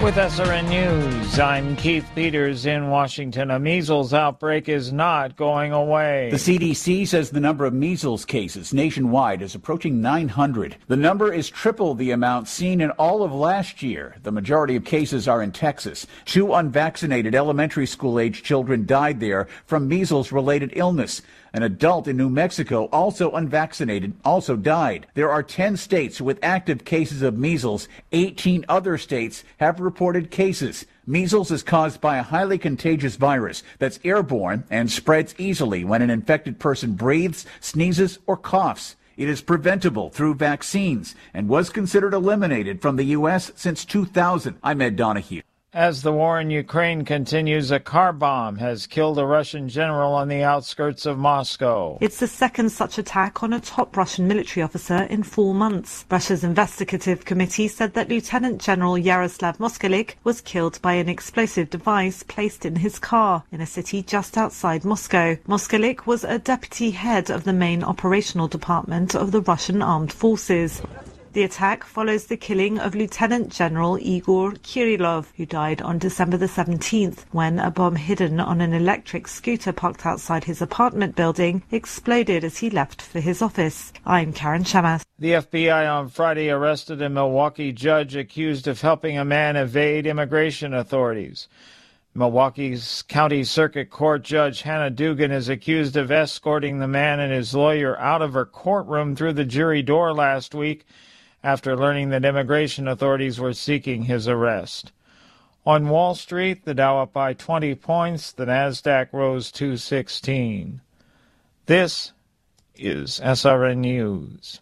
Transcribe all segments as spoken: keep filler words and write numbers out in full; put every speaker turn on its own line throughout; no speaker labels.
With S R N News, I'm Keith Peters in Washington. A measles outbreak is not going away.
The C D C says the number of measles cases nationwide is approaching nine hundred. The number is triple the amount seen in all of last year. The majority of cases are in Texas. Two unvaccinated elementary school-age children died there from measles-related illness. An adult in New Mexico, also unvaccinated, also died. There are ten states with active cases of measles. eighteen other states have reported cases. Measles is caused by a highly contagious virus that's airborne and spreads easily when an infected person breathes, sneezes, or coughs. It is preventable through vaccines and was considered eliminated from the U S since two thousand. I'm Ed Donahue.
As the war in Ukraine continues, a car bomb has killed a Russian general on the outskirts of Moscow.
It's the second such attack on a top Russian military officer in four months. Russia's investigative committee said that Lieutenant General Yaroslav Moskalik was killed by an explosive device placed in his car in a city just outside Moscow. Moskalik was a deputy head of the main operational department of the Russian armed forces. The attack follows the killing of Lieutenant General Igor Kirillov, who died on December the seventeenth when a bomb hidden on an electric scooter parked outside his apartment building exploded as he left for his office. I'm Karen Shamas.
The F B I on Friday arrested a Milwaukee judge accused of helping a man evade immigration authorities. Milwaukee's County Circuit Court Judge Hannah Dugan is accused of escorting the man and his lawyer out of her courtroom through the jury door last week after learning that immigration authorities were seeking his arrest. On Wall Street, the Dow up by twenty points, the Nasdaq rose two sixteen. This is S R N News.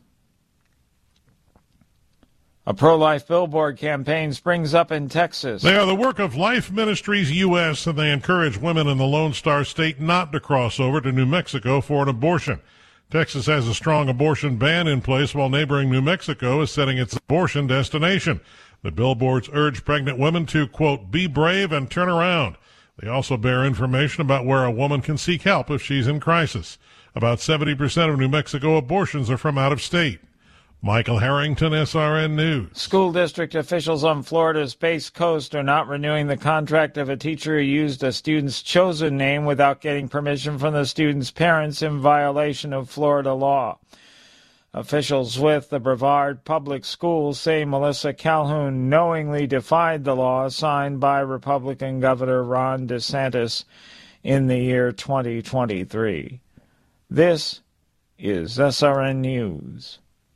A pro-life billboard campaign springs up in Texas.
They are the work of Life Ministries U S, and they encourage women in the Lone Star State not to cross over to New Mexico for an abortion. Texas has a strong abortion ban in place while neighboring New Mexico is setting its abortion destination. The billboards urge pregnant women to, quote, be brave and turn around. They also bear information about where a woman can seek help if she's in crisis. About seventy percent of New Mexico abortions are from out of state. Michael Harrington, S R N News.
School district officials on Florida's Space Coast are not renewing the contract of a teacher who used a student's chosen name without getting permission from the student's parents in violation of Florida law. Officials with the Brevard Public Schools say Melissa Calhoun knowingly defied the law signed by Republican Governor Ron DeSantis in the year twenty twenty-three. This is S R N News.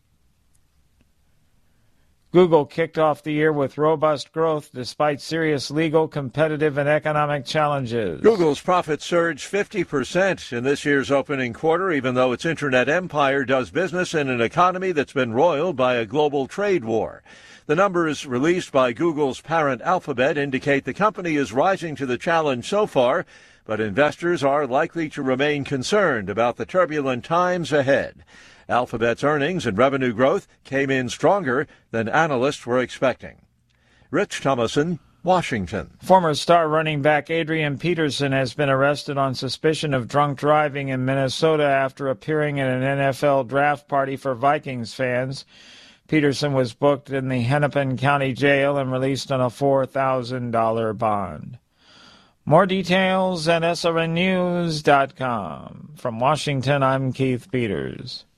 Google kicked off the year with robust growth despite serious legal, competitive, and economic challenges.
Google's profits surged fifty percent in this year's opening quarter, even though its internet empire does business in an economy that's been roiled by a global trade war. The numbers released by Google's parent Alphabet indicate the company is rising to the challenge so far, but investors are likely to remain concerned about the turbulent times ahead. Alphabet's earnings and revenue growth came in stronger than analysts were expecting. Rich Thomason, Washington.
Former star running back Adrian Peterson has been arrested on suspicion of drunk driving in Minnesota after appearing at an N F L draft party for Vikings fans. Peterson was booked in the Hennepin County Jail and released on a four thousand dollars bond. More details at S R N news dot com. From Washington, I'm Keith Peters.